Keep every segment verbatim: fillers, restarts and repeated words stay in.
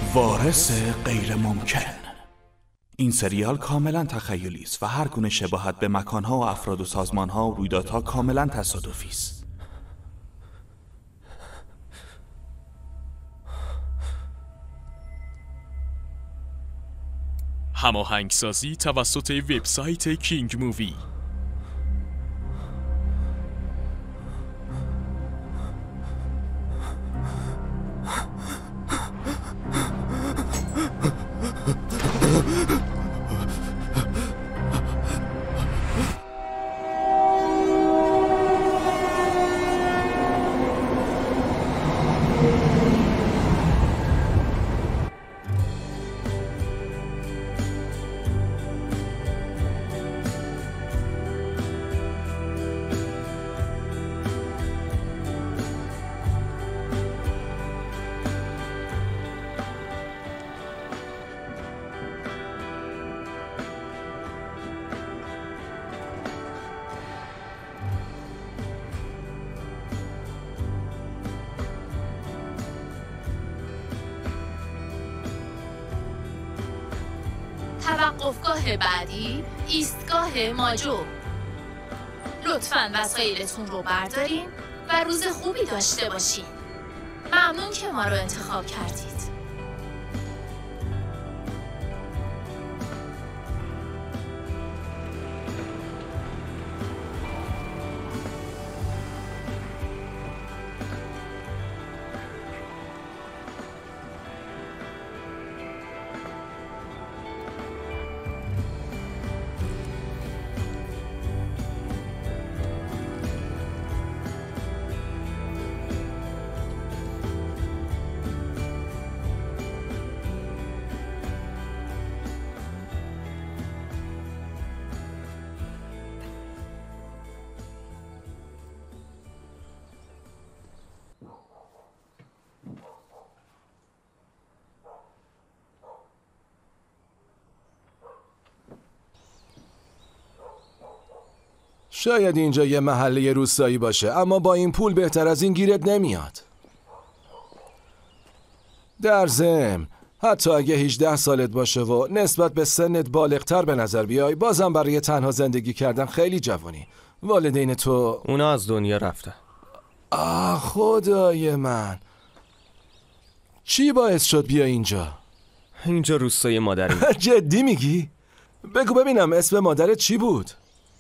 وارث غیر ممکن. این سریال کاملا تخیلی است و هر گونه شباهت به مکانها و افراد و سازمانها و رویدادها کاملا تصادفی است. هماهنگسازی توسط وبسایت کینگ مووی. توقفگاه بعدی ایستگاه ماجو. لطفاً وسایلتون رو بردارین و روز خوبی داشته باشین. ممنون که ما رو انتخاب کردید. شاید اینجا یه محله روستایی باشه، اما با این پول بهتر از این گیرت نمیاد. در ضمن حتی اگه هجده سالت باشه و نسبت به سنت بالغتر به نظر بیای، بازم برای تنها زندگی کردن خیلی جوانی. والدین تو اونا از دنیا رفتن. آه خدای من، چی باعث شد بیا اینجا؟ اینجا روستای مادری. جدی میگی؟ بگو ببینم اسم مادرت چی بود؟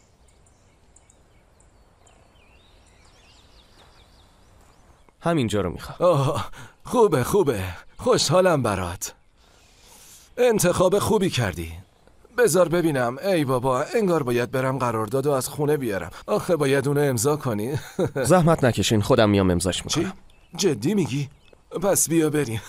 همینجا رو میخوام. آه خوبه خوبه، خوشحالم برات. انتخاب خوبی کردی. بذار ببینم. ای بابا، انگار باید برم قراردادو از خونه بیارم. آخه باید اونو امضا کنی. زحمت نکشین، خودم میام امضاش میکنم. چی؟ جدی میگی؟ پس بیا بریم.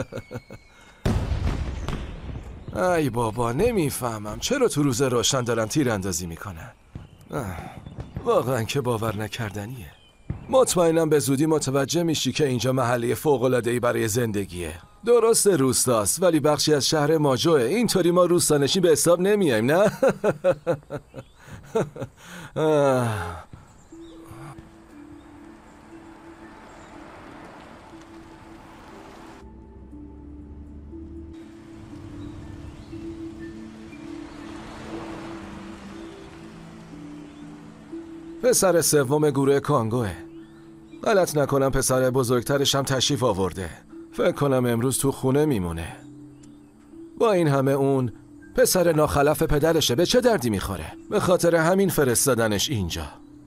ای بابا، نمیفهمم چرا تو روز روشن دارن تیراندازی میکنن. واقعا که باور نکردنیه. مطمئنم به زودی متوجه میشی که اینجا محله فوق‌العاده‌ای برای زندگیه. درست روستاست ولی بخشی از شهر ماجوه. اینطوری ما روستانشی به حساب نمیایم، نه؟ پسر سوم گروه کانگوه. غلط نکنم پسر بزرگترش هم تشریف آورده. فکر کنم امروز تو خونه میمونه. با این همه اون پسر ناخلف پدرشه، به چه دردی میخوره؟ به خاطر همین فرستادنش اینجا.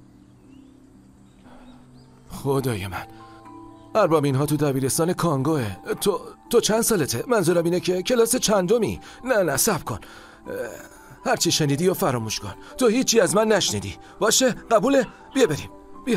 خدای من، ارباب اینها تو دبیرستان کانگوه. تو تو چند سالته؟ منظورم اینه که کلاس چندمی؟ نه نه صبر کن. هرچی شنیدی و فراموش کن. تو هیچی از من نشنیدی. باشه قبوله؟ بیا بریم. بیا.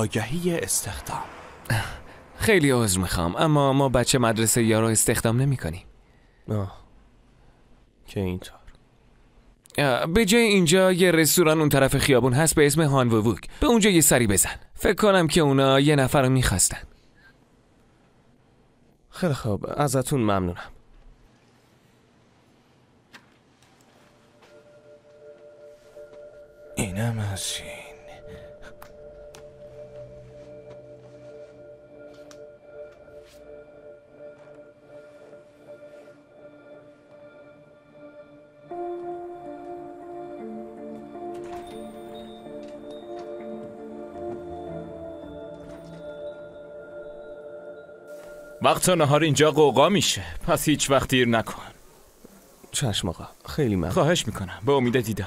آگهی استخدام. خیلی عذر میخوام اما ما بچه مدرسه یا رو استخدام نمی کنیم. آه که اینطور. به جای اینجا یه رستوران اون طرف خیابون هست به اسم هان وووک. به اونجا یه سری بزن. فکر کنم که اونا یه نفر رو میخواستن. خیلی خوب، ازتون ممنونم. اینم از این. وقت نهار اینجا قوقا میشه، پس هیچ وقت دیر نکن. چشم آقا، خیلی ممنون. خواهش میکنم، به امید دیدار.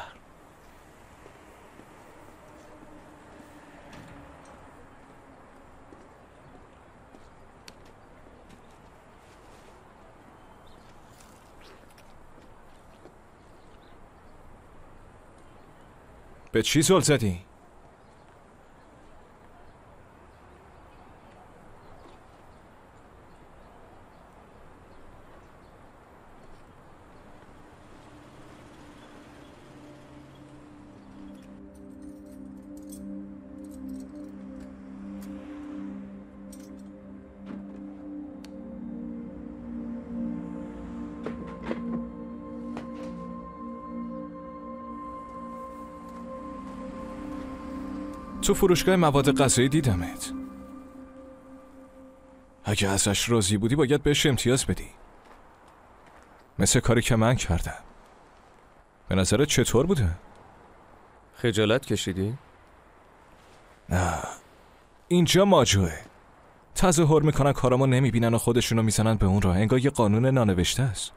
به چی زل زدی؟ تو فروشگاه مواد غذایی دیدمت. اگه ازش راضی بودی باید بهش امتیاز بدی، مثل کاری که من کردم. به نظرت چطور بوده؟ خجالت کشیدی؟ نه، اینجا ماجوه. تظاهر میکنن کارامو نمیبینن و خودشونو میزنن به اون راه، انگار یه قانون نانوشته است.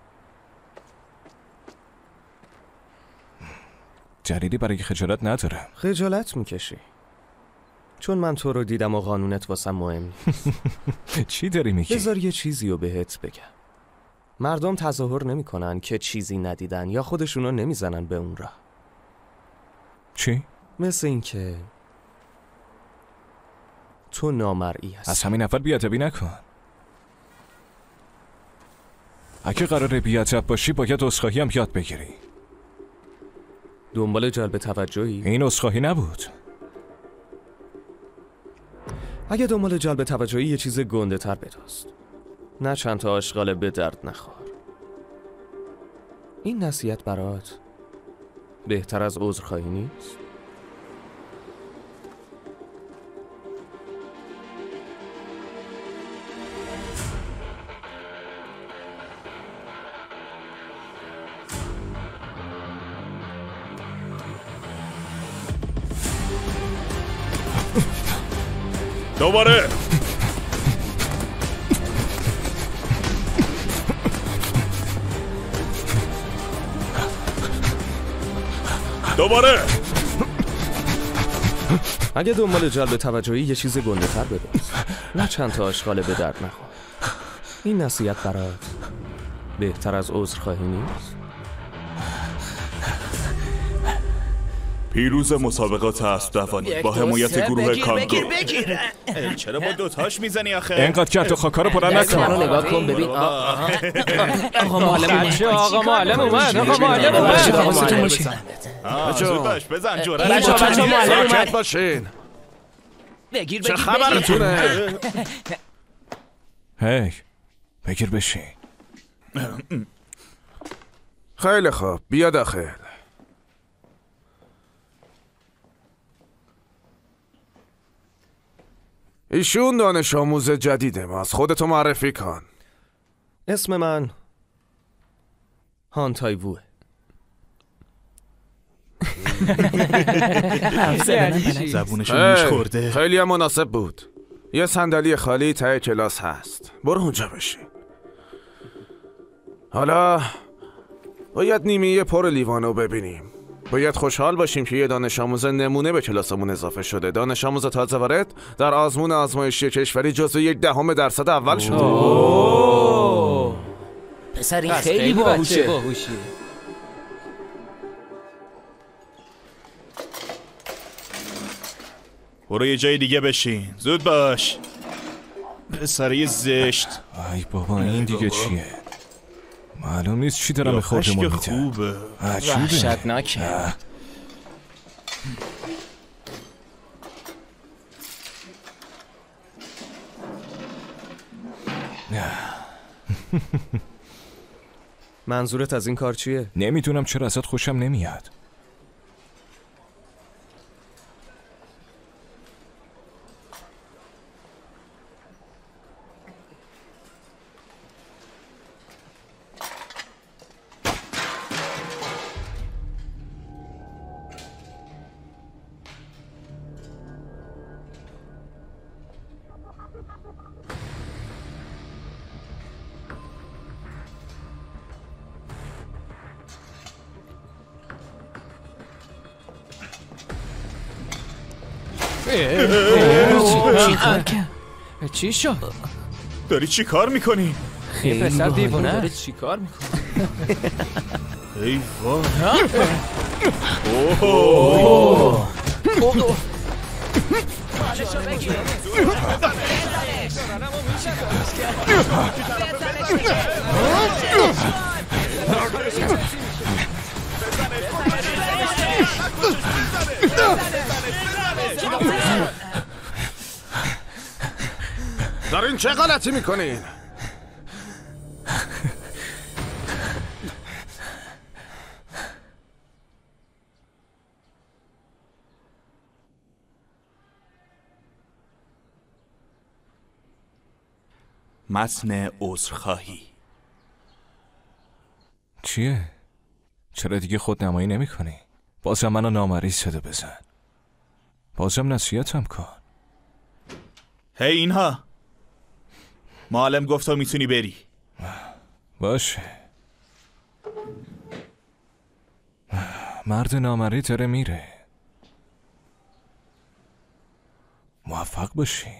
دلیلی برای خجالت ندارم. خجالت میکشی چون من تو رو دیدم و قانونت واسم مهم نیست. چی داری میگی؟ بذار یه چیزی رو بهت بگم. مردم تظاهر نمیکنن که چیزی ندیدن یا خودشونو نمیزنن به اون راه. چی؟ مثل این که تو نامرئی هستی. از همین اول بیادبی نکن. اگه قراره بیادب باشی باید عذرخواهی هم یاد بگیری. دنبال جلب توجهی؟ این عذرخواهی نبود. اگه دنبال جلب توجهی یه چیز گنده تر بدوست، نه چند تا آشغال به درد نخور. این نصیحت برات بهتر از عذرخواهی نیست؟ دوباره دوباره اگه دنبال جلب توجهی یه چیز گنده تر بدوست، نه چند تا آشغال به درد نخور. این نصیحت برات بهتر از عذرخواهی نیست؟ پیروز مسابقات اسب دوانی با حمایت گروه کانگو. چرا با دوتاش میزنی آخه؟ اینقدر کرد و خاکا رو پرن نکن. نگاه کن ببین. آقا معلم اومد. آقا معلم اومد. آقا معلم اومد. حواستون باشه. زود باش بزن جوره. بچه بچه معلم اومد. باشین. بگیر چه بگیر خبرتونه؟ هی بگیر بشین. خیلی خوب، بیا داخل. ایشون دانش آموز جدید ماست. خودتو معرفی کن. اسم من هان تایووه. زبونشو موش خورده. خیلی هم مناسب بود. یه صندلی خالی ته کلاس هست، برو اونجا بشین. حالا باید نیمه پر لیوانو ببینیم. باید خوشحال باشیم که یه دانش آموز نمونه به کلاسمون اضافه شده. دانش آموز تازه وارد در آزمون آزمایشی کشوری جزو یک دهم درصد اول شده. پسر این خیلی باهوشه. برو یه جای دیگه بشین. زود باش. پسره زشت. ای بابا این دیگه چیه؟ معلوم نیست چی دارم به خودمون میده. خوبه. وحشتناکه. منظورت از این کار چیه؟ نمیدونم چرا ازت خوشم نمیاد. چی شد؟ داری چی کار میکنی؟ خیلی پسر دیوونه داری چی کار میکنی؟ ای وای. اوه دارین چه غلطی میکنین؟ متن عذرخواهی. چیه؟ چرا دیگه خود نمایی نمی کنی؟ بازم منو نامری صدا بزن. بازم نصیحتم کن. هی اینها، معلم گفت تو میتونی بری. باشه. مرد نامری داره میره. موفق باشی.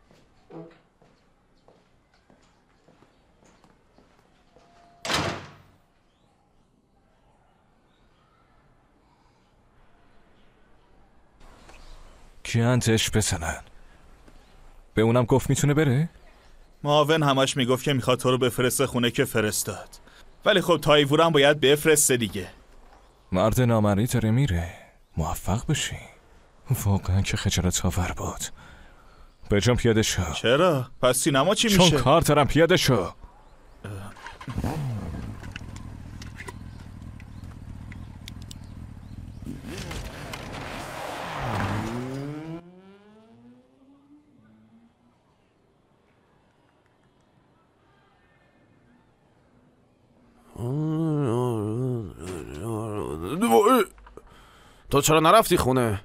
کیانتش بزنن. به اونم گفت میتونه بره؟ معاون همش میگفت که میخواد تو رو بفرسته خونه که فرستاد. ولی خب تایوور هم باید بفرسته دیگه. مرد نامری داره میره. موفق بشی. واقعا که خجالت آور بود. بجام پیاده شو. چرا؟ پس سینما چی میشه؟ چون کار دارم پیاده شو. تو چرا نرفتی خونه؟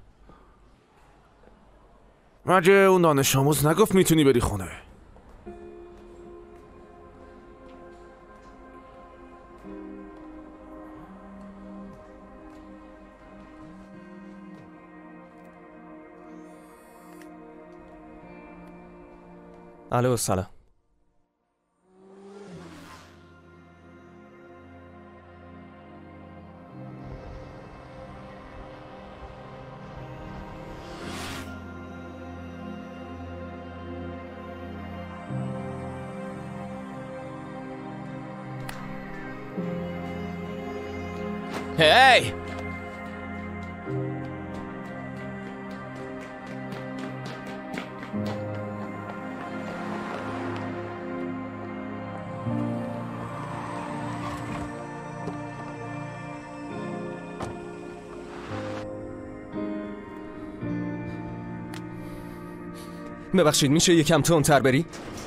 مگه اون دانش آموز نگفت میتونی بری خونه؟ الو سلام. هی ببخشید میشه یکم تندتر بری؟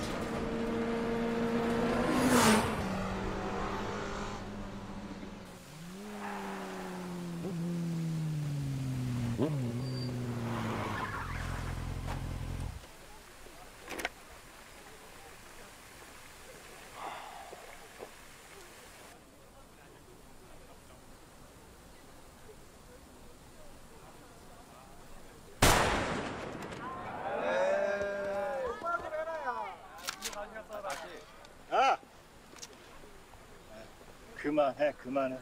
그만해, 그만해.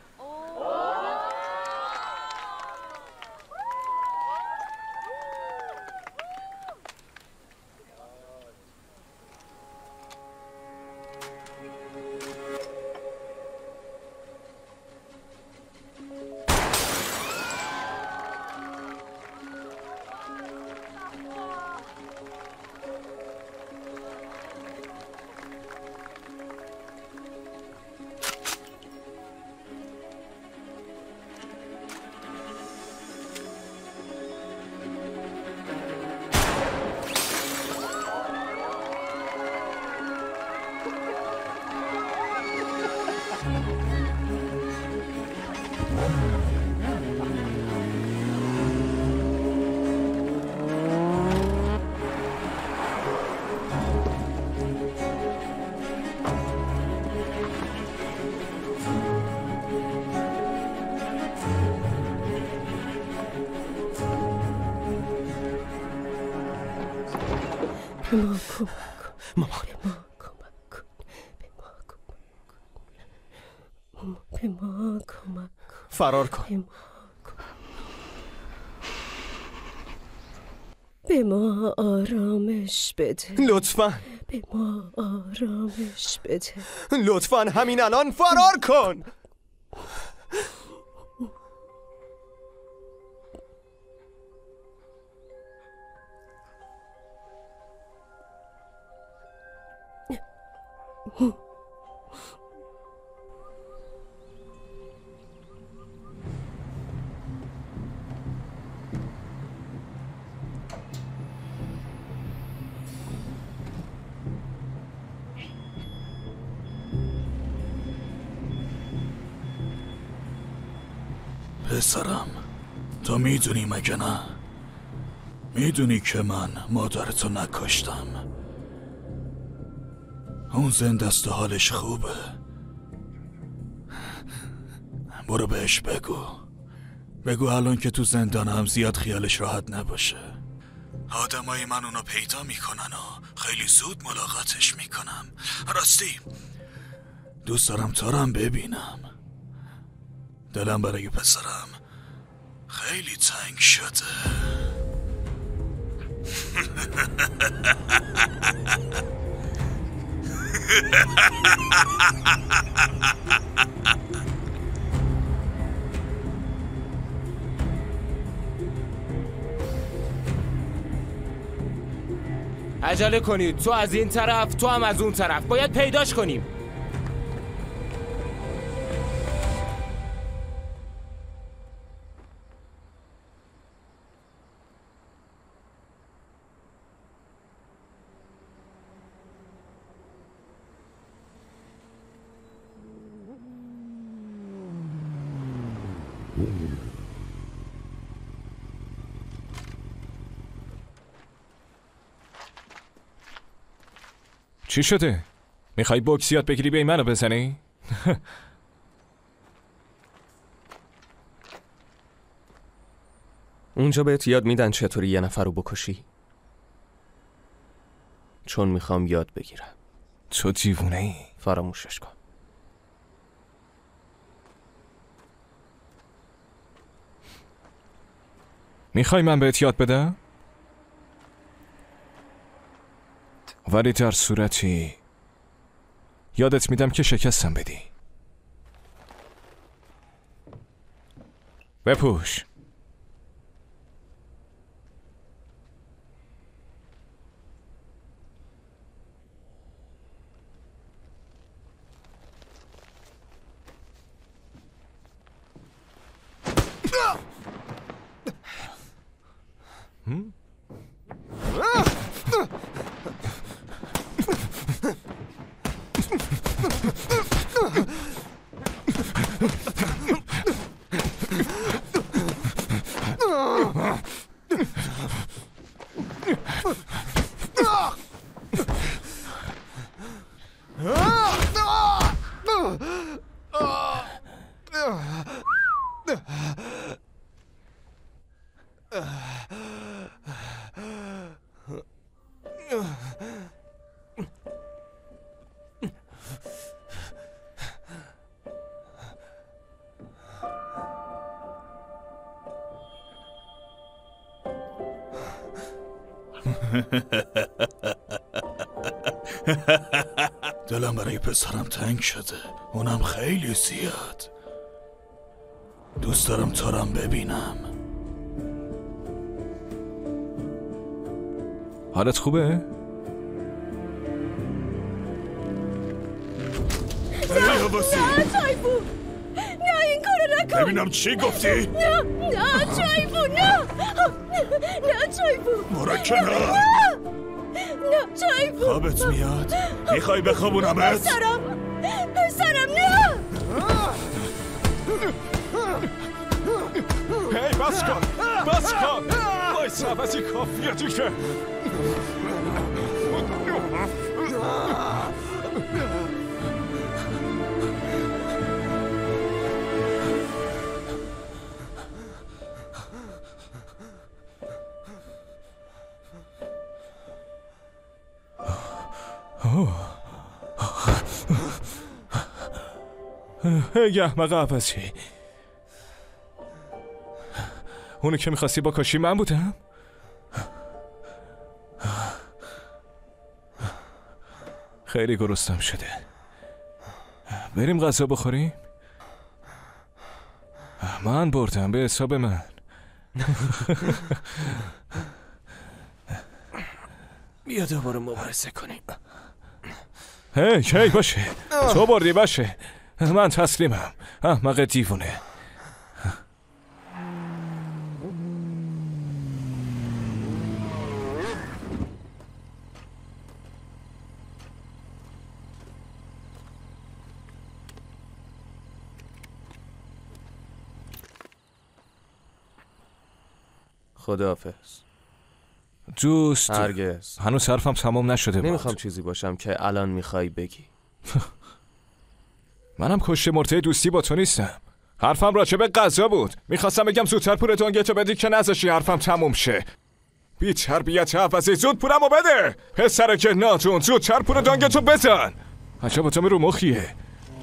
به ما کمک کن. مامان به ما کمک کن. به ما کمک کن. فرار کن. به ما کمک. به ما آرامش بده. لطفاً به ما آرامش بده. لطفاً همین الان فرار کن. پسرم، تو میدونی مگه نه؟ میدونی که من مادرتو نکشتم. اون زنده است و حالش خوبه. برو بهش بگو بگو الان که تو زندان هم زیاد خیالش راحت نباشه. آدمای من اونو پیدا میکنن و خیلی زود ملاقاتش میکنم. راستی دوست دارم تو رو هم ببینم. دلم برای پسرم خیلی تنگ شده. عجله کنید، تو از این طرف تو هم از اون طرف. باید پیداش کنیم. چی شده؟ میخوای بوکس یاد بگیری به منو بزنی؟ اونجا بهت یاد میدن چطوری یه نفر رو بکشی. چون میخوام یاد بگیرم. تو دیوونه ای؟ فراموشش کن. میخوای من بهت یاد بدم؟ ولی در صورتی یادت میدم که شکستم بدی. بپوش. هم؟ دلم برای پسرم تنگ شده، اونم خیلی زیاد. دوست دارم تو رو ببینم. حالت خوبه؟ نه عباسی، نه تایفون، نه این کارو نکن. ببینم چی گفتی؟ نه نه تایفون، نه نه تایفون، برو کنار. نه تایفون. خوابت میاد؟ میخوای بخوابونمت؟ پسرم پسرم نه. هی بس کن بس کن وایسا بسی کافیه که ای احمق عباسی، اونو که میخواستی با کاشی من بودم؟ خیلی گرسنم شده، بریم غذا بخوریم؟ من بردم به حساب من. بیا دوباره مبارزه کنیم. هی کی باشه، تو بردی باشه، من تسلیمم. احمق دیوونه. خداحافظ دوست. هرگز. هنوز حرفم تمام نشده بود. نمیخوام چیزی باشم که الان میخوای بگی. منم کشته مرته دوستی با تو نیستم. حرفم راجع به غذا بود. میخواستم بگم زودتر پول دانگتو بدی که نذاشی حرفم تموم شه. بی تربیت عوضی، زود پولمو بده پسر که ناتون. زودتر پول دانگتو بزن. عجب تو رو مخیه.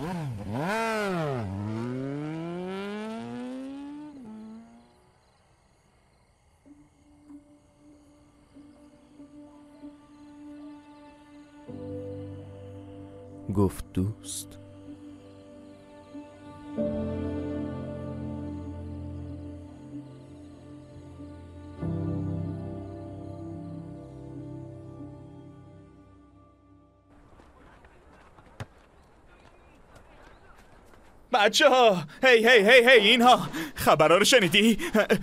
گفت دوست. بچه ها، هی هی هی هی اینها خبرها رو شنیدی؟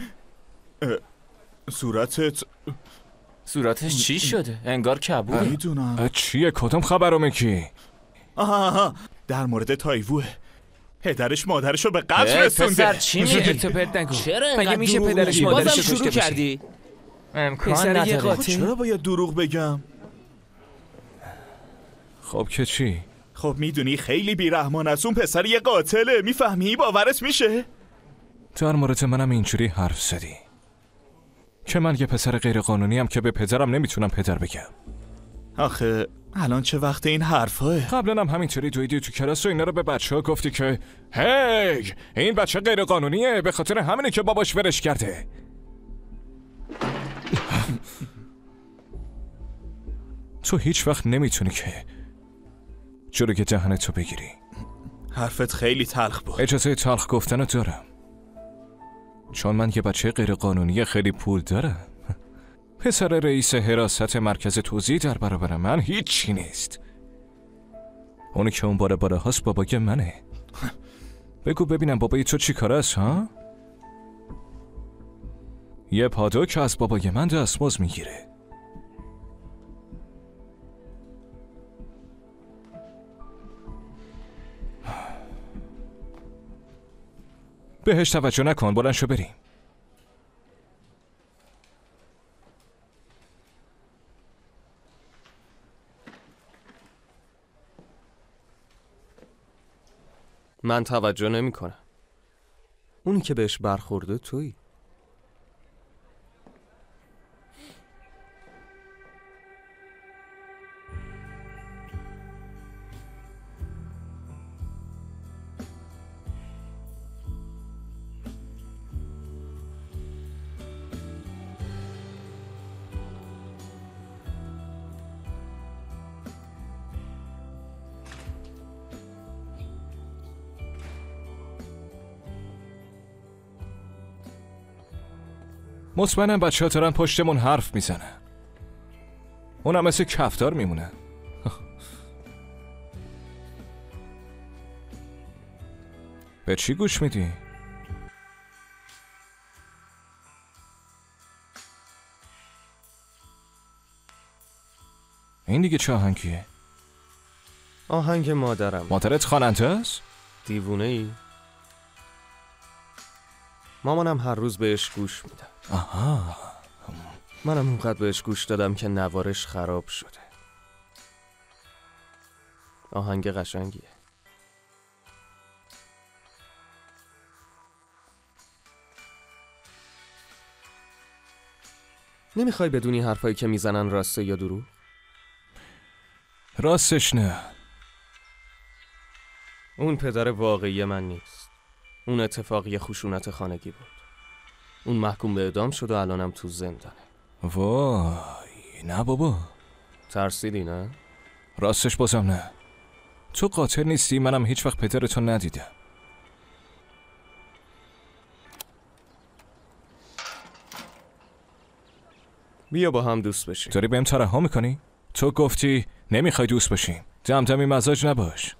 صورتت صورتش چی شده؟ انگار کبوده. میدونم. چیه؟ کدوم خبرو میگی؟ آها آها در مورد تایووه. پدرش مادرشو به قتل رسونده. پسر چی میگی؟ تو پرت نگو. چرا مگه میشه پدرش مادرش شروع کردی؟ امکان نداره. چرا باید دروغ بگم؟ خب که چی؟ خب میدونی خیلی بیرحمان است. اون پسر یه قاتله. میفهمی؟ باورت میشه؟ در مورد منم اینجوری حرف زدی که من یه پسر غیر قانونی ام که به پدرم نمیتونم پدر بگم. آخه الان چه وقت این حرفاه؟ قبلا هم همینطوری دویدی تو کلاس و اینا رو به بچه ها گفتی که هی این بچه غیر قانونیه، به خاطر همینه که باباش ورش کرده. تو هیچ وقت نمیتونی که جلوی دهنتو بگیری. حرفت خیلی تلخ بود. اجازه تلخ گفتنو دارم، چون من یه بچه غیر قانونی خیلی پول دارم. پسر رئیس حراست مرکز توزیع در برابر من هیچی نیست. اونی که اون بالا بالا هست بابای منه. بگو ببینم بابای تو چی کار است ها؟ یه پادو که از بابای من دستمزد میگیره. بهش توجه نکن، بلند شو بریم. من توجه نمی کنم. اونی که بهش برخورده تویی. مطمئنم بچه ها دارن پشتمون حرف میزنن. اونم مثل کفتار میمونه. به چی گوش میدی؟ این دیگه چه آهنگیه؟ آهنگ مادرم. مادرت خواننده است؟ دیوونه ای؟ مامانم هر روز بهش گوش میدم. آها. منم اونقدر بهش گوش دادم که نوارش خراب شده. آهنگ قشنگیه. نمیخوای بدونی حرفایی که میزنن راسته یا دروغ؟ راستش نه. اون پدر واقعی من نیست. اون اتفاقی خشونت خانگی بود. اون محکوم به اعدام شد و الانم تو زندانه. وای نه بابا. ترسیدی نه؟ راستش بازم نه. تو قاتل نیستی، منم هیچ وقت پدرتو ندیدم. بیا با هم دوست بشیم. داری بهم ترحم میکنی؟ تو گفتی نمیخوای دوست بشیم. دمدمی مزاج نباش.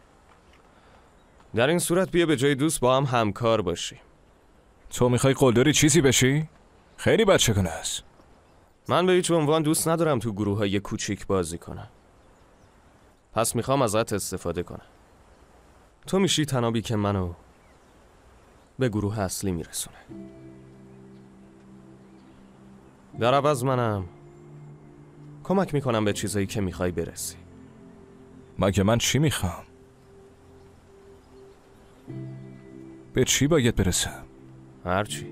در این صورت بیا به جای دوست با هم همکار باشیم. تو میخوای قلدری چیزی بشی؟ خیلی بچگانه است. من به هیچ عنوان دوست ندارم تو گروه های کوچیک بازی کنم. پس میخوام ازت استفاده کنم. تو میشی تنابی که منو به گروه اصلی میرسونه. در عوض منم کمک میکنم به چیزایی که میخوای برسی. مگه من چی میخوام؟ به چی باید برسم؟ هرچی.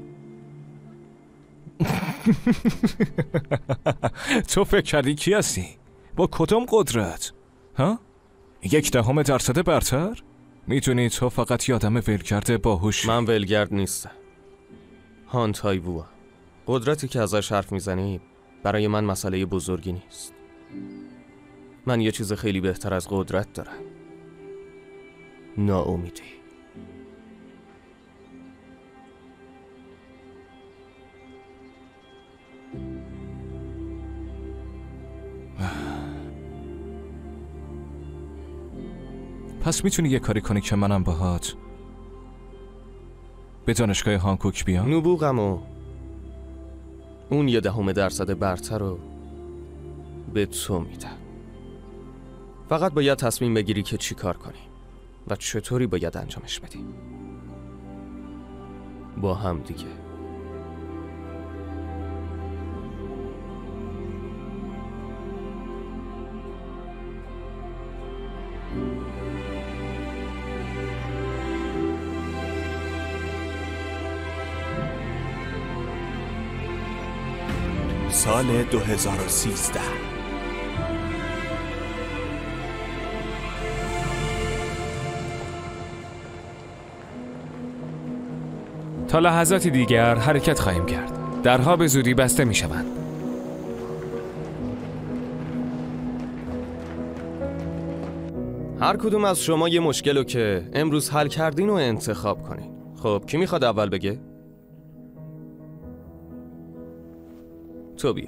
تو فکر کردی کی هستی؟ با کدوم قدرت؟ ها؟ یک دهم درصد برتر؟ میدونی تو فقط یادم ولگرد باهوش. من ولگرد نیستم. هان تایوو. قدرتی که ازش حرف میزنی برای من مسئله بزرگی نیست. من یه چیز خیلی بهتر از قدرت دارم. ناامیدی. پس میتونی یه کاری کنی که منم باهات به دانشگاه هانکوک بیام؟ نبوغمو اون یه دهم درصد برتر رو به تو میدم. فقط باید تصمیم بگیری که چی کار کنی و چطوری باید انجامش بدی. با هم دیگه. سال دو هزار و سیزده. تا لحظاتی دیگر حرکت خواهیم کرد. درها به زودی بسته می شوند. هر کدوم از شما یه مشکلو که امروز حل کردین رو انتخاب کنین. خب کی میخواد اول بگه؟ تو بیا.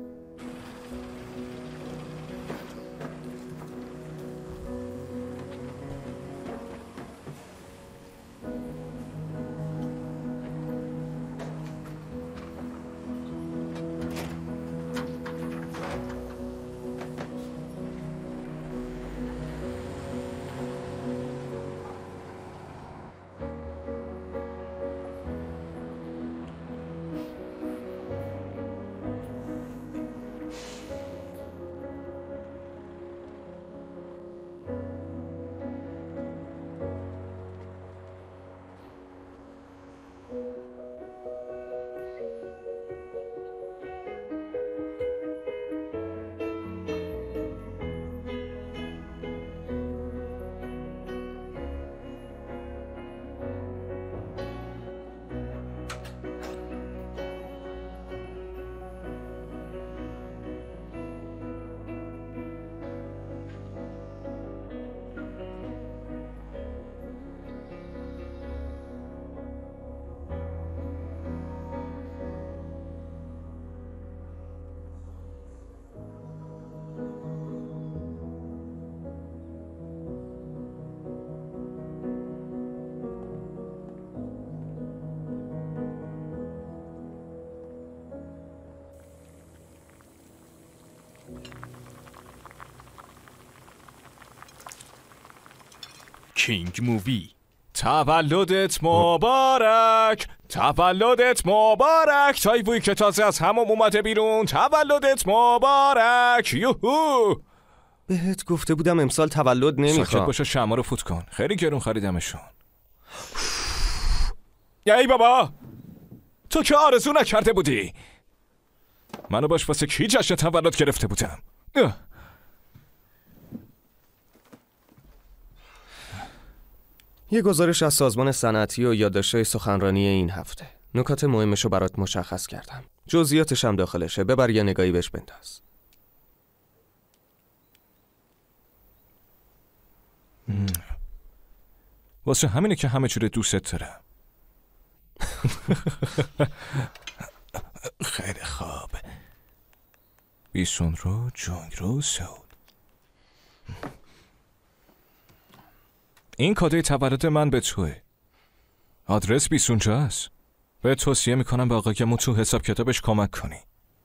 کینگ مووی. تولدت مبارک، تولدت مبارک، تایووی که تازه از همون اومده بیرون. تولدت مبارک. یوهو. بهت گفته بودم امسال تولد نمیخوام. ساکت باشه، شمع رو فوت کن. خیلی گرون خریدمشون. ای بابا، تو که آرزو نکرده بودی. منو باش واسه کی جشن تولد گرفته بودم. یه گزارش از سازمان صنعتی و یادداشت‌های سخنرانی این هفته. نکات مهمشو برات مشخص کردم. جزئیاتش هم داخلشه. ببر یه نگاهی بهش بنداز. واسه همینه که همه چوره دوست دارم. خیلی خوب. بیسون رو جنگ رو سود. این کادوی تولد من به توه. آدرس بیسونجا هست. به توصیه میکنم به آقا گمون تو حساب کتابش کمک کنی.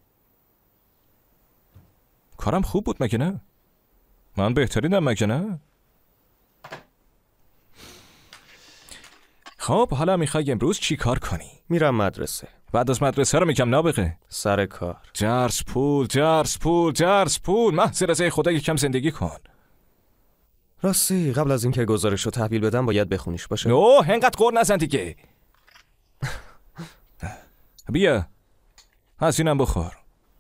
کارم خوب بود مگه نه؟ من بهترینم مگه نه؟ خب حالا میخوای امروز چی کار کنی؟ میرم مدرسه. بعد از مدرسه رو میگم نابغه. سر کار. درس پول درس پول درس پول. محض رضای خدا یکم زندگی کن. راستی قبل از اینکه گزارش رو تحویل بدم باید بخونیش باشه. اوه انقدر قور نزن دیگه. بیا از اینم بخور.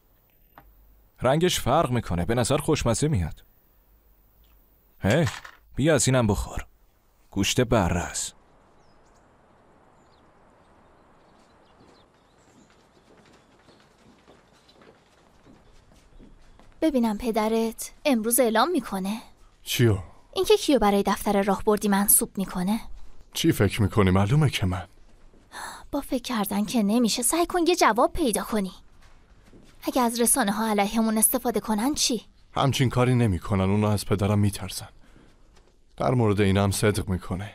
رنگش فرق میکنه، به نظر خوشمزه میاد. هی بیا از اینم بخور. گوشت بره است. ببینم پدرت امروز اعلام میکنه. چیو؟ اینکه کیو برای دفتر راهبردی منصوب میکنه. چی فکر میکنی؟ معلومه که من. با فکر کردن که نمیشه. سعی کن یه جواب پیدا کنی. اگه از رسانه ها علیهمون استفاده کنن چی؟ همچین کاری نمیکنن. اونا از پدرم میترسن. در مورد این هم صدق میکنه.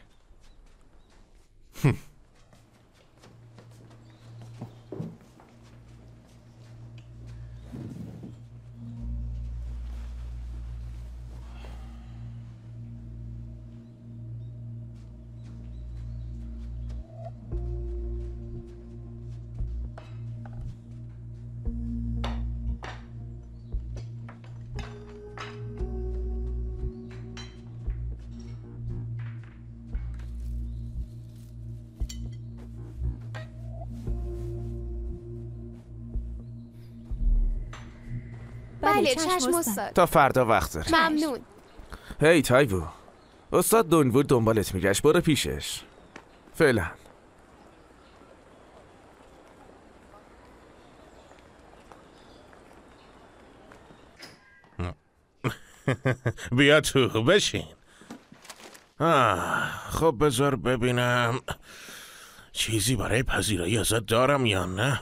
بله چشم استاد. تا فردا وقت داری. ممنون. هی تایبو، استاد دونوور دنبالت میگشت، برو پیشش فعلا. بیا تو بشین. آه خب بذار ببینم چیزی برای پذیرایی ازت دارم یا نه.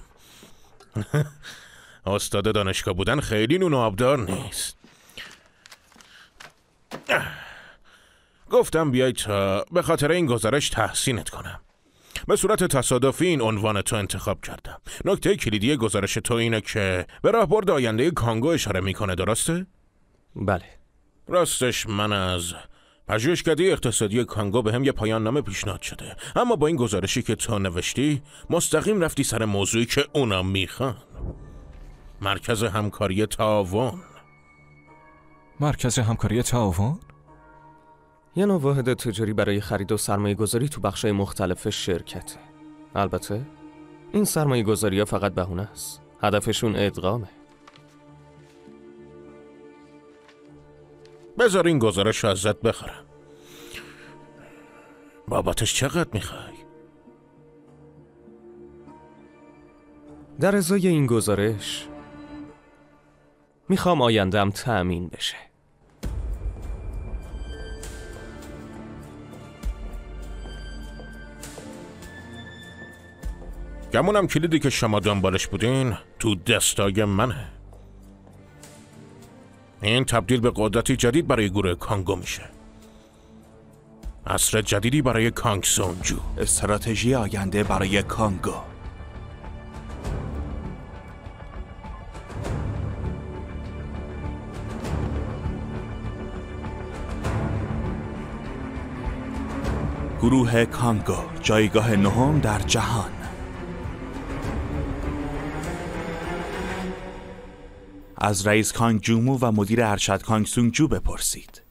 استاد دانشگاه بودن خیلی نون و آبدار نیست. گفتم بیای تا به خاطر این گزارش تحسینت کنم. به صورت تصادفی این عنوان تو انتخاب کردم. نکته کلیدی گزارش تو اینه که به راهبرد آینده کانگو اشاره میکنه، درسته؟ بله. راستش من از پژوهشکده اقتصادی کانگو به هم یه پایان نامه پیشنهاد شده، اما با این گزارشی که تو نوشتی مستقیم رفتی سر موضوعی که اونا میخوان. مرکز همکاری تعاون. مرکز همکاری تعاون؟ یه نوع واحد تجاری برای خرید و سرمایه گذاری تو بخشای مختلف شرکته. البته این سرمایه گذاری ها فقط بهونه است. هدفشون ادغامه. بذار این گزارش رو ازت بخرم. بابتش چقدر میخوای؟ در ازای این گزارش میخوام آیندم تأمین بشه. گمونم کلیدی که شما دنبالش بودین تو دستای منه. این تبدیل به قدرتی جدید برای گروه کانگو میشه. عصر جدیدی برای کانگ سونجو. استراتژی آینده برای کانگو. گروه کانگو، جایگاه نهم در جهان. از رئیس کانگ جومو و مدیر ارشد کانگ سونجو بپرسید.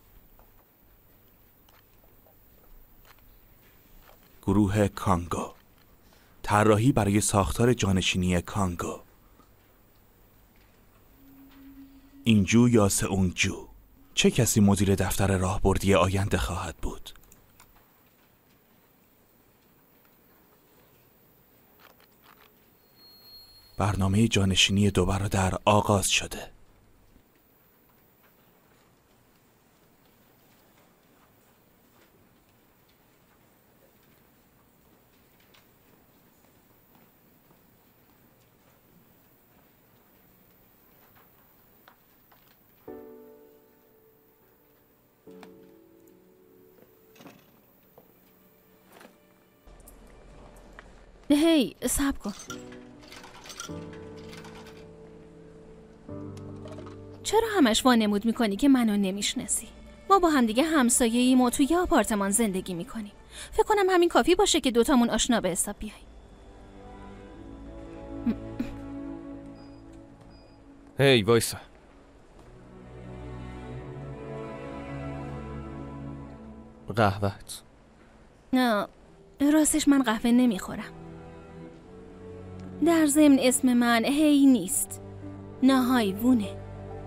گروه کانگو، طراحی برای ساختار جانشینی کانگو. اینجو یا سئونجو، چه کسی مدیر دفتر راهبردی آینده خواهد بود؟ برنامه جانشینی دو برادر آغاز شده. هی صبر کن. چرا همش وانمود میکنی که منو نمیشناسی؟ ما با هم دیگه همسایه‌ایم و توی یه آپارتمان زندگی میکنیم. فکر کنم همین کافی باشه که دوتامون آشنا به حساب بیاییم. هی وایسا. قهوه‌ت. نه راستش من قهوه نمیخورم. در ضمن اسم من هی نیست، ناهای وونه.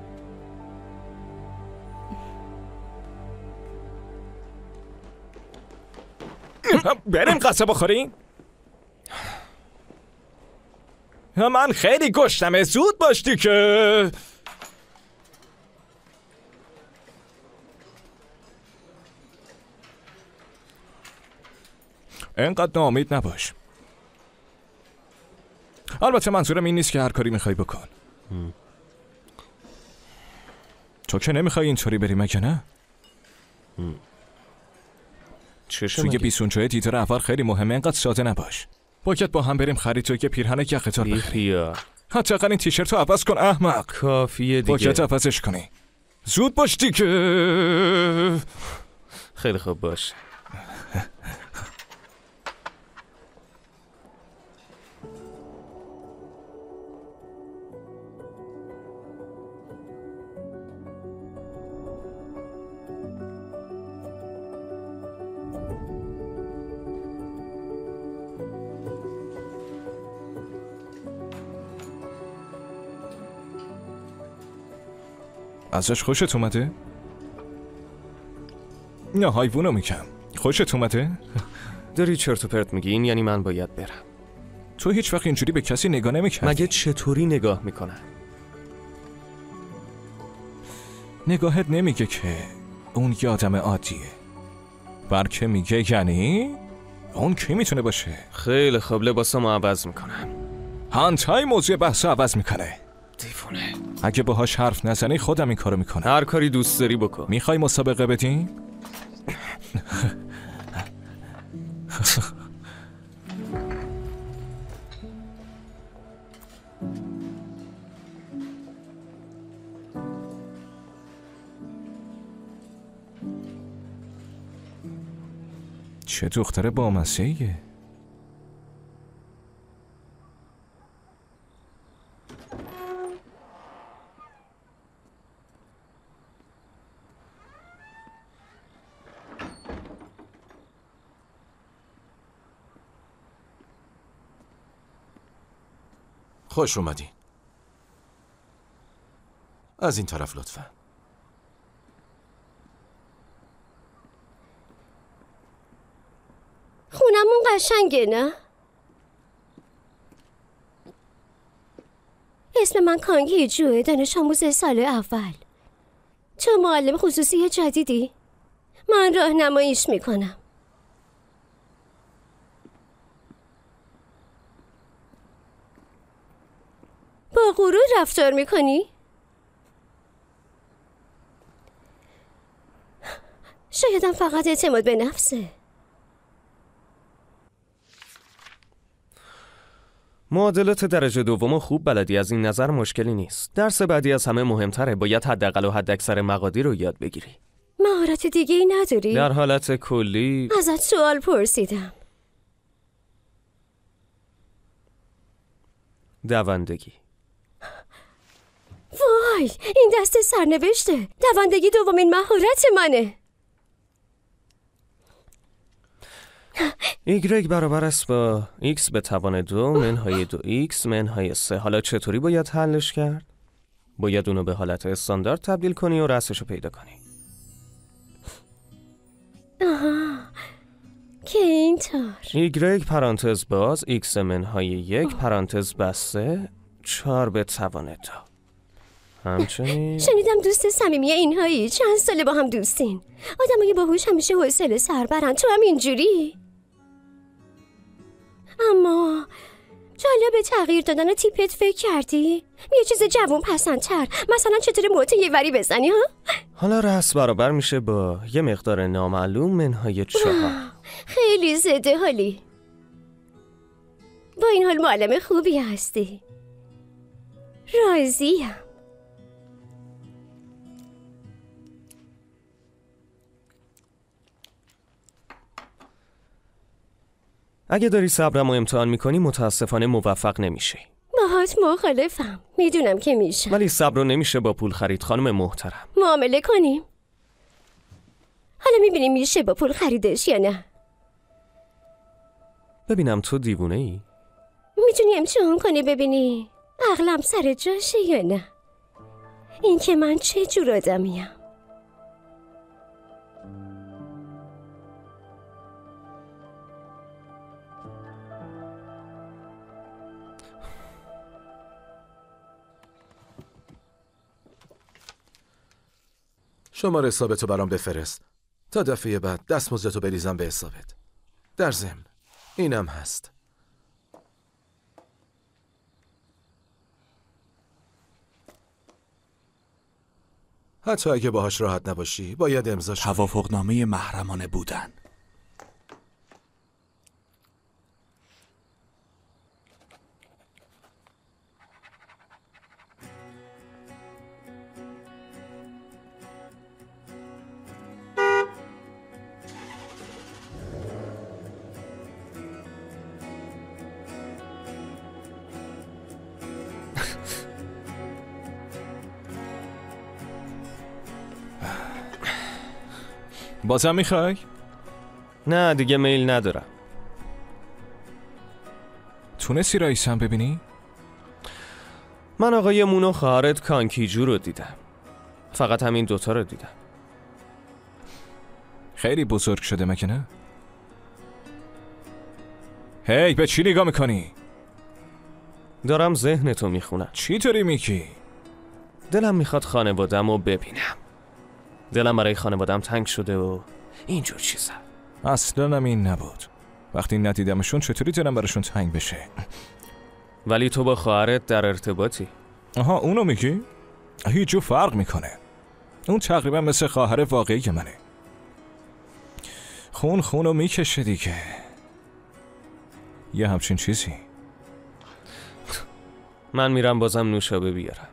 بریم قصه بخوریم؟ من خیلی گشتمه، زود باشتی که. اینقدر ناامید نباش. البته منظورم این نیست که هر کاری میخوای بکن. م. تو که نمیخوای اینطوری بری مگه نه؟ توی بیسونجای دیدار اول خیلی مهمه، اینقدر ساده نباش. باید با هم بریم خرید تو که پیرهن یخدار بخری. حداقل این تیشرت رو عوض کن احمق. کافیه دیگه. باید عوضش کنی. زود باش دیگه. خیلی خوب باش. ازش خوشت اومده؟ نه حیوانو میگم. خوشت اومده؟ داری چرت و پرت میگی، این یعنی من باید برم. تو هیچ وقت اینجوری به کسی نگاه نمیکردی. مگه چطوری نگاه میکنن؟ نگاهت نمیگه که اون یه آدم عادیه، بلکه میگه یعنی اون کی میتونه باشه؟ خیلی خوب، لباسامو عوض میکنم. هانتای موضوع بحث عوض میکنه. دیوونه. اگه باهاش حرف نزنی خودم این کارو میکنم. هر کاری دوست داری بکن. میخوای مسابقه بدیم؟ چه دختر بامزه‌ایه. خوش اومدین. از این طرف لطفا. خونمون قشنگه نه؟ اسم من کانگی جوه، دانش آموز سال اول. تو معلم خصوصی جدیدی؟ من راهنماییش میکنم. با غرور رفتار میکنی؟ شایدم فقط اعتماد به نفسه. معادلات درجه دوم خوب بلدی، از این نظر مشکلی نیست. درس بعدی از همه مهمتره، باید حداقل و حداکثر مقادیر رو یاد بگیری. مهارت دیگه ای نداری؟ در حالت کلی ازت سوال پرسیدم. دوندگی. وای، این دست سرنوشته. دوندگی دومین مهارت منه. ایگرگ برابر است با ایکس به توان دو منهای دو ایکس منهای سه. حالا چطوری باید حلش کرد؟ باید اونو به حالت استاندارد تبدیل کنی و رأسشو پیدا کنی. آها، که اینطور. ایگرگ پرانتز باز ایکس منهای یک پرانتز بسته چهار به توان دو. همچنین شنیدم دوست صمیمی اینهایی. چند ساله با هم دوستین. آدمای باهوش همیشه حوصله سر برن. تو هم اینجوری؟ اما جالب تغییر دادن تیپت فکر کردی؟ یه چیز جوون پسندتر، مثلا چطور موت یه وری بزنی ها؟ حالا رأس برابر میشه با یه مقدار نامعلوم منهای چهار. خیلی زده حالی. با این حال معلم خوبی هستی. راضیم. اگه داری صبرم رو امتحان میکنی متاسفانه موفق نمیشی. باهات مخالفم. میدونم که میشه. ولی صبر رو نمیشه با پول خرید خانم محترم. معامله کنیم. حالا میبینیم میشه با پول خریدش یا نه. ببینم تو دیوونه ای؟ میتونی امتحان کنی ببینی عقلم سر جاشه یا نه. این که من چه جور آدمیم. شماره حسابتو برام بفرست تا دفعه بعد دستمزدتو بریزم به حسابت. در ضمن اینم هست. حتی اگه باهاش راحت نباشی باید امضاش کنی. توافقنامه محرمانه بودن. بازم میخوای؟ نه دیگه میل ندارم. تونستی رئیسم ببینی؟ من آقای مونو خواهرت کانکیجو رو دیدم. فقط همین دوتا رو دیدم. خیلی بزرگ شده مگه نه؟ هی به چی نگاه میکنی؟ دارم ذهنتو میخونم. چی طوری میگی؟ دلم میخواد خانوادم رو ببینم. دلم برای خانوادم تنگ شده و اینجور چیزا. اصلا هم این نبود. وقتی ندیدمشون چطوری دلم براشون تنگ بشه؟ ولی تو با خواهرت در ارتباطی. آها اونو میگی؟ هیچ جو فرق میکنه. اون تقریبا مثل خواهر واقعی منه. خون خونو میکشه دیگه. یه همچین چیزی. من میرم بازم نوشابه بیارم.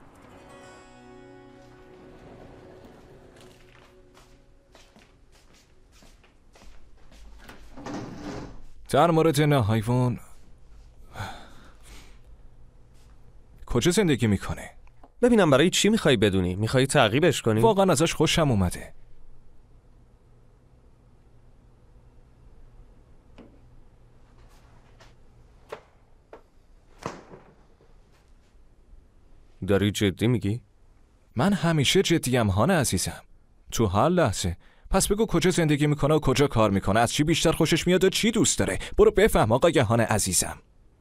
در مورد نه حیوان کجا زندگی میکنه؟ ببینم برای چی میخوای بدونی؟ میخوای تعقیبش کنی؟ واقعا ازش خوشم اومده. داری جدی میگی؟ من همیشه جدیم هانه عزیزم. تو هر لحظه. پس بگو کجا زندگی میکنه و کجا کار میکنه، از چی بیشتر خوشش میاد و چی دوست داره. برو بفهم آقای هانه عزیزم.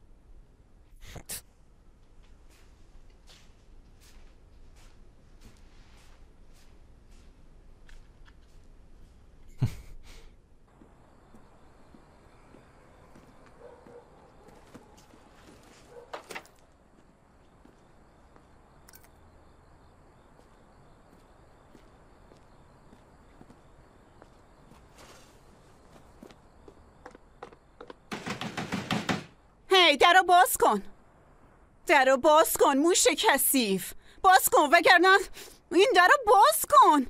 هی درو باز کن. درو باز کن موش کثیف. باز کن وگرنه این درو باز کن.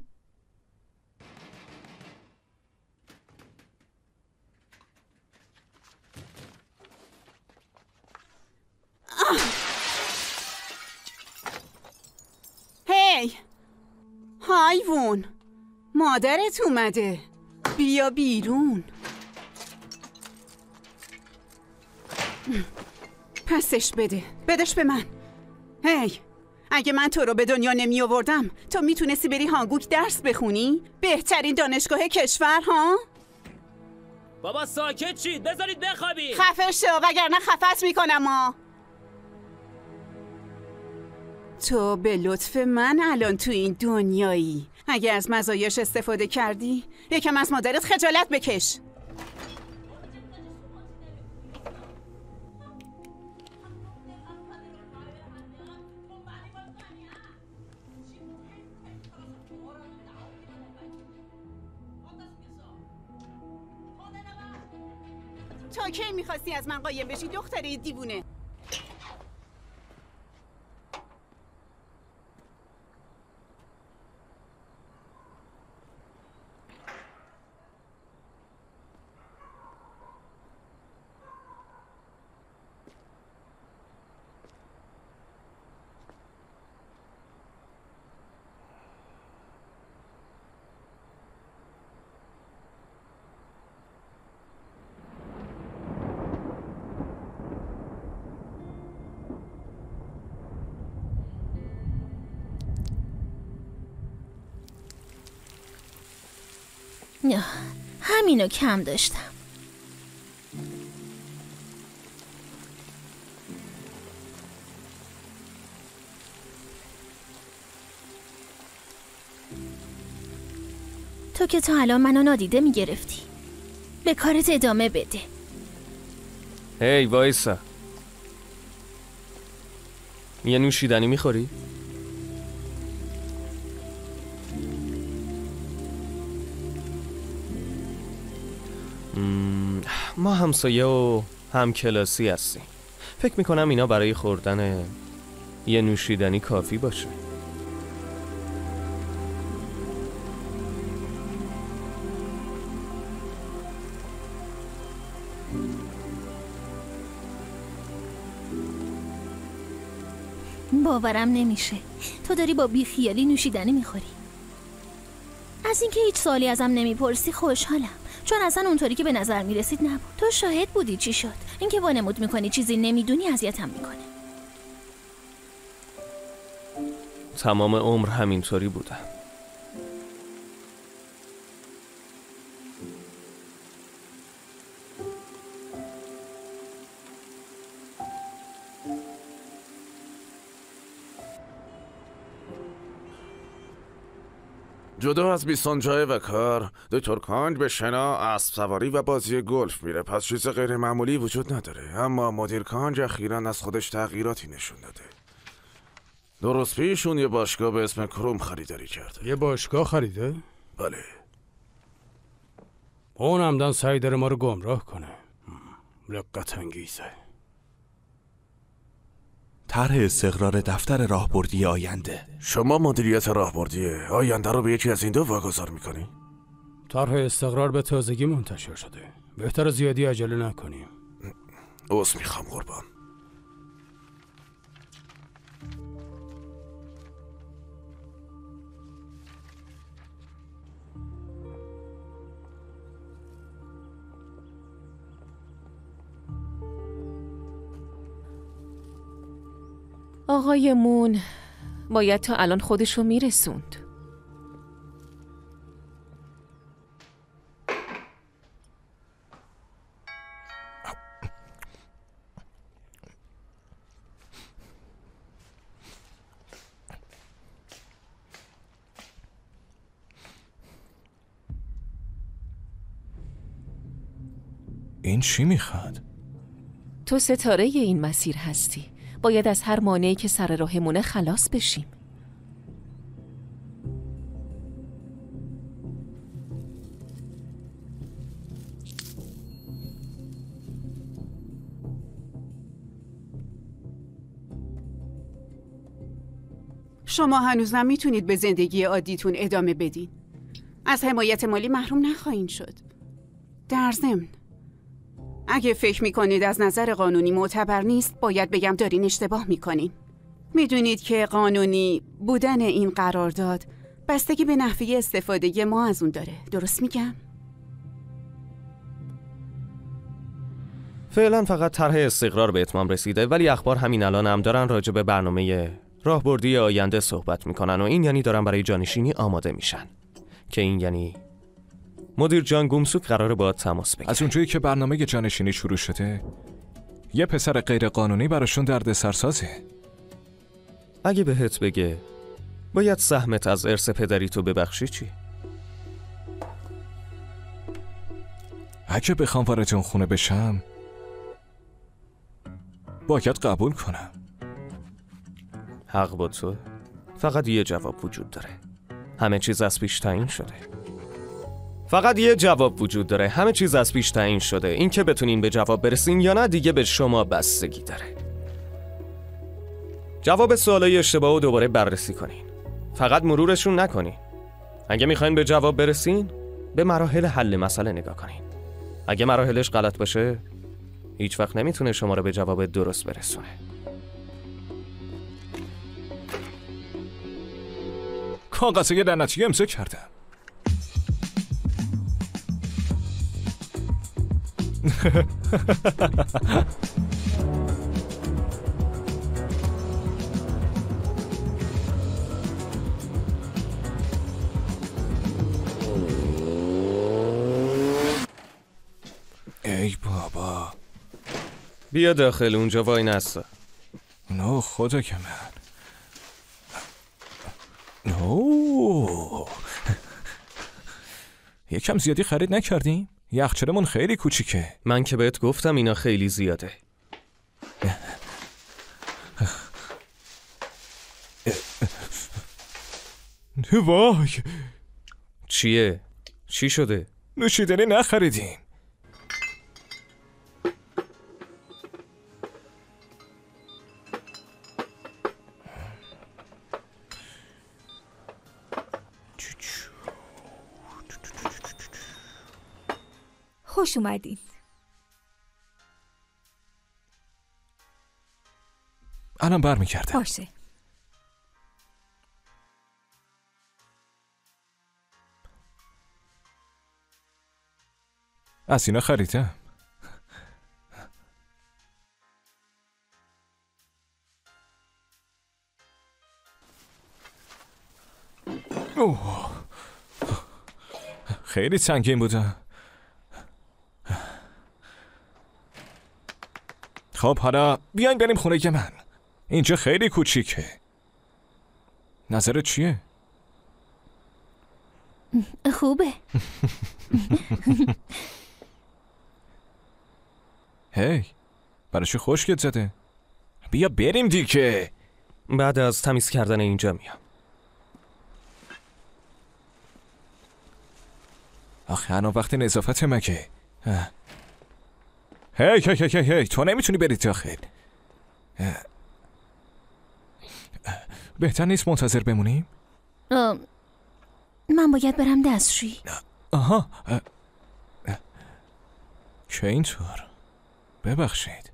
هی حیوان، مادرت اومده. بیا بیرون. پسش بده. بدش به من. هی اگه من تو رو به دنیا نمی آوردم تو میتونستی بری هانگوک درس بخونی؟ بهترین دانشگاه کشور ها؟ بابا ساکت شید، بذارید بخوابید. خفه شو وگرنه خفت میکنم ها. تو به لطف من الان تو این دنیایی. اگه از مزایاش استفاده کردی یکم از مادرت خجالت بکش. تا کی میخواستی از من قایم بشی دختره دیوونه؟ نه همینو کم داشتم. تو که تا الان منو نادیده میگرفتی. به کارت ادامه بده. هی وایسا. یه نوشیدنی میخوری؟ ما همسایه و هم کلاسی هستیم. فکر میکنم اینا برای خوردن یه نوشیدنی کافی باشه. باورم نمیشه تو داری با بیخیالی نوشیدنی میخوری. از اینکه هیچ سوالی ازم نمیپرسی خوشحالم، چون اصلا اونطوری که به نظر میرسید نبود. تو شاهد بودی چی شد. اینکه وانمود میکنی چیزی نمیدونی اذیتم میکنه. تمام عمر همینطوری بودم. جدا از بیستانجای و کار، دکتر کانگ به شنا، اسب سواری و بازی گلف میره. پس چیز غیر معمولی وجود نداره. اما مدیر کانگ اخیراً از خودش تغییراتی نشون داده. درست پیشون یه باشگاه به اسم کروم خریداری کرده. یه باشگاه خریده؟ بله. اون همدن سعی داره ما رو گمراه کنه. لقت انگیزه. طرح استقرار دفتر راهبردی آینده. شما مدیریت راهبردی آینده رو به یکی از این دو واگذار میکنی؟ طرح استقرار به تازگی منتشر شده. بهتر زیادی عجله نکنیم. عذر میخوام قربان. آقای مون باید تا الان خودشو میرسوند. این چی میخواد؟ تو ستاره این مسیر هستی. باید از هر مانعی که سر راهمونه خلاص بشیم. شما هنوزم میتونید به زندگی عادیتون ادامه بدین. از حمایت مالی محروم نخواهید شد. در ضمن اگه فکر میکنید از نظر قانونی معتبر نیست، باید بگم دارین اشتباه میکنین. میدونید که قانونی بودن این قرارداد بستگی به نحوه استفاده ما از اون داره. درست میگم؟ فعلا فقط طرح استقرار به اتمام رسیده، ولی اخبار همین الان هم دارن راجع به برنامه راهبردی آینده صحبت میکنن و این یعنی دارن برای جانشینی آماده میشن، که این یعنی مدیر جان گومسوک قراره باهات تماس بگیره. از اونجایی که برنامه جانشینی شروع شده، یه پسر غیر قانونی براشون درد سرسازه. اگه بهت بگه باید سهمت از ارث پدری تو ببخشی چی؟ اگه بخوام وارد اون خونه بشم باید قبول کنم. حق با تو. فقط یه جواب وجود داره. همه چیز از پیش تعیین شده. فقط یه جواب وجود داره. همه چیز از پیش تعیین شده. این که بتونین به جواب برسین یا نه دیگه به شما بستگی داره. جواب سوالای اشتباهو دوباره بررسی کنین. فقط مرورشون نکنین. اگه میخواین به جواب برسین به مراحل حل مسئله نگاه کنین. اگه مراحلش غلط باشه هیچ وقت نمیتونه شما رو به جواب درست برسونه. کاغذه لعنتی امضا کردم. ای بابا، بیا داخل، اونجا وای نستا. نو خدا که من نو یکم زیادی خرید نکردیم؟ یخچالمون خیلی کوچیکه. من که بهت گفتم اینا خیلی زیاده. وای، چیه؟ چی شده؟ نوشیدنی نخریدیم. خوش اومدین. الان برمیگردم. باشه. از اینا خریدم. اوه. خیلی سنگین بوده. خب حالا بیاین بریم خونه من. اینجا خیلی کوچیکه. نظرت چیه؟ خوبه. هی، برای چی خشکت زده؟ بیا بریم دیگه. بعد از تمیز کردن اینجا میام. آخه الان وقت نظافت مگه؟ هی هی هی هی هی تو نمیتونی بری داخل. بهتر نیست منتظر بمونیم؟ من باید برم دستشویی. آها، چه اینطور؟ ببخشید.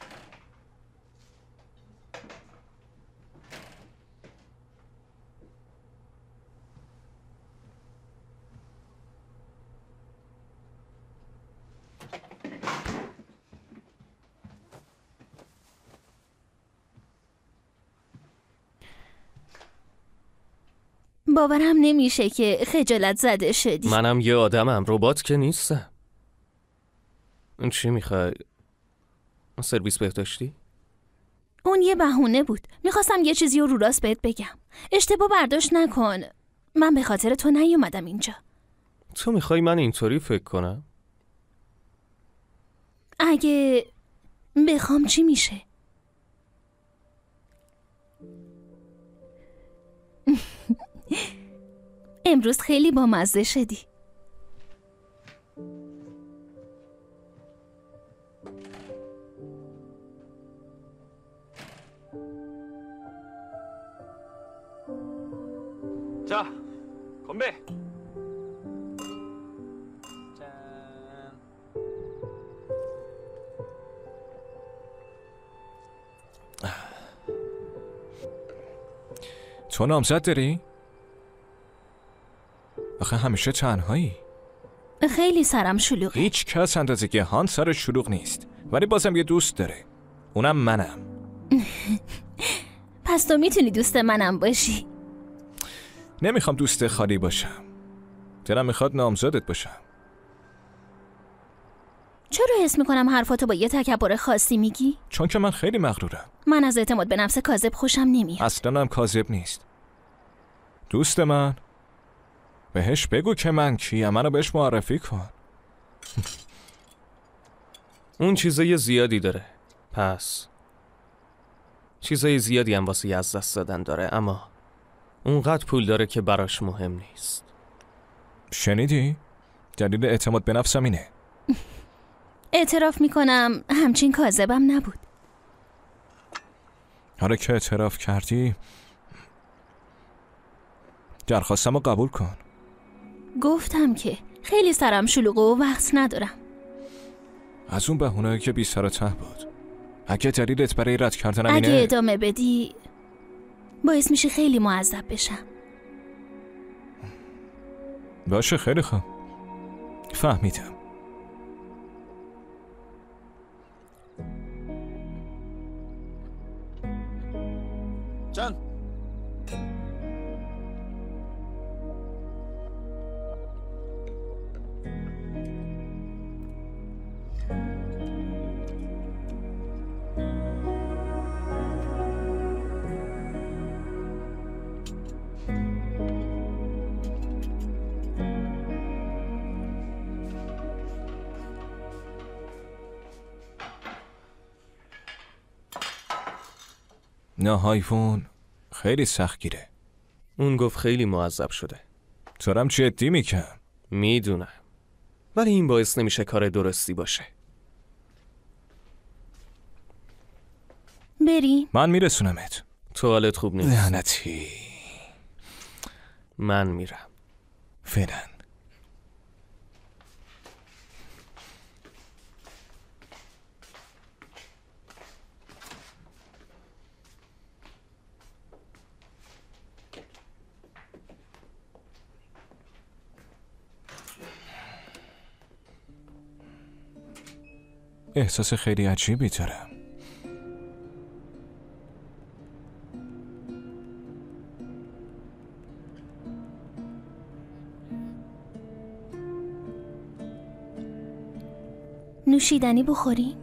باورم نمیشه که خجالت زده شدی. منم یه آدمم، ربات که نیستم. چی میخوای؟ سرویس بهداشتی؟ اون یه بهونه بود. میخواستم یه چیزی رو رو راست بهت بگم. اشتباه برداشت نکن. من به خاطر تو نیومدم اینجا. تو میخوای من اینطوری فکر کنم؟ اگه بخوام چی میشه؟ امروز خیلی بامزه شدی. 자, 건배. تو نامزد داری؟ آخه همیشه تنهایی. خیلی سرم شلوغه. هیچ کس اندازه که هان سر شلوغ نیست، ولی بازم یه دوست داره. اونم منم. پس تو میتونی دوست منم باشی. نمیخوام دوست خالی باشم. دلم میخواد نامزدت باشم. چرا حس میکنم حرفاتو با یه تکبر خاصی میگی؟ چون که من خیلی مغرورم. من از اعتماد به نفس کاذب خوشم نمیاد. اصلا هم کاذب نیست. دوست من، بهش بگو که من کیم، منو بهش معرفی کن. اون چیزای زیادی داره، پس چیزای زیادی هم واسه از دست دادن داره، اما اونقدر پول داره که براش مهم نیست. شنیدی؟ دلیل اعتماد به نفسم اینه. اعتراف میکنم همچین کاذبم نبود. حالا که اعتراف کردی، درخواستم رو قبول کن. گفتم که خیلی سرم شلوغه و وقت ندارم. از اون بهونه‌ای که بی سر و ته بود. اگه دلیلت برای رد کردنم اینه، اگه ادامه بدی باعث میشه خیلی معذب بشم. باشه خیلی خوب، فهمیدم. جان نه هایفون خیلی سختگیره. اون گفت خیلی معذب شده. ترم جدی میکنم. میدونم، ولی این باعث نمیشه کار درستی باشه. بریم. من میرسونمت. توالت خوب نیست. لعنتی. من میرم فعلا. احساس خیلی عجیبی دارم. نوشیدنی بخوری؟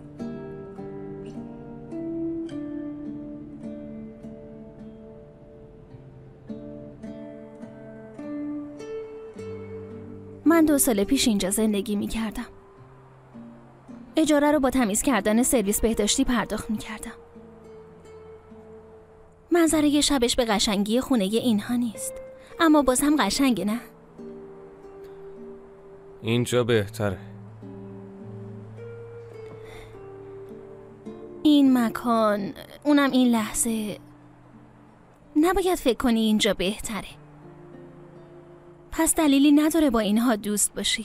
من دو سال پیش اینجا زندگی می کردم. اجاره رو با تمیز کردن سرویس بهداشتی پرداخت می کردم. منظره شبش به قشنگی خونه اینها نیست، اما باز هم قشنگه نه؟ اینجا بهتره. این مکان، اونم این لحظه، نباید فکر کنی اینجا بهتره. پس دلیلی نداره با اینها دوست باشی.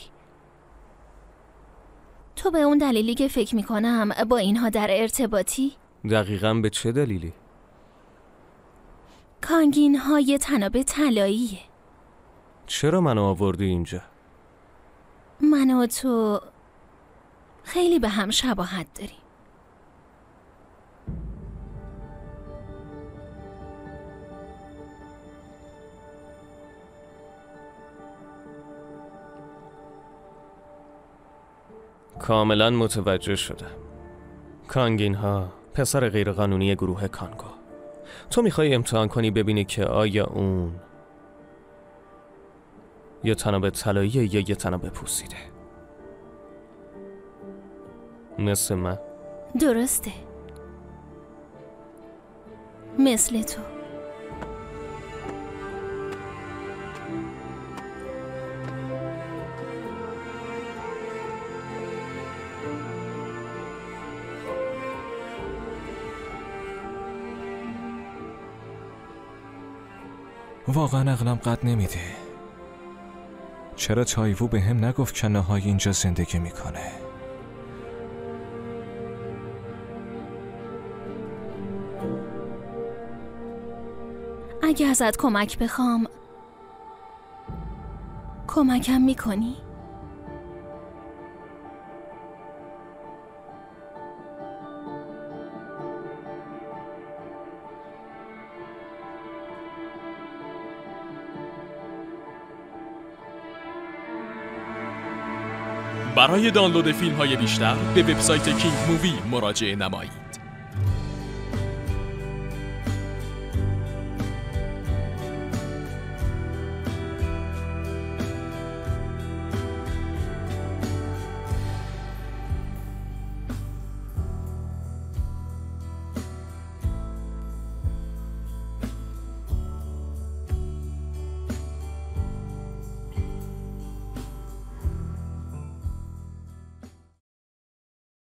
تو به اون دلیلی که فکر میکنم با اینها در ارتباطی؟ دقیقاً به چه دلیلی؟ کانگین های تناب طلاییه. چرا منو آوردی اینجا؟ من و تو خیلی به هم شباهت داریم. کاملا متوجه شدم. کانگین ها پسر غیرقانونی گروه کانگو. تو میخوای امتحان کنی ببینی که آیا اون یا تناب طلاییه یا یه تناب پوسیده، مثل من. درسته، مثل تو. واقعا عقلم قد نمیده. چرا تایوو به هم نگفت که نهای اینجا زندگی میکنه؟ اگه ازت کمک بخوام کمکم میکنی؟ برای دانلود فیلم های بیشتر به وبسایت کینگ مووی مراجعه نمایید.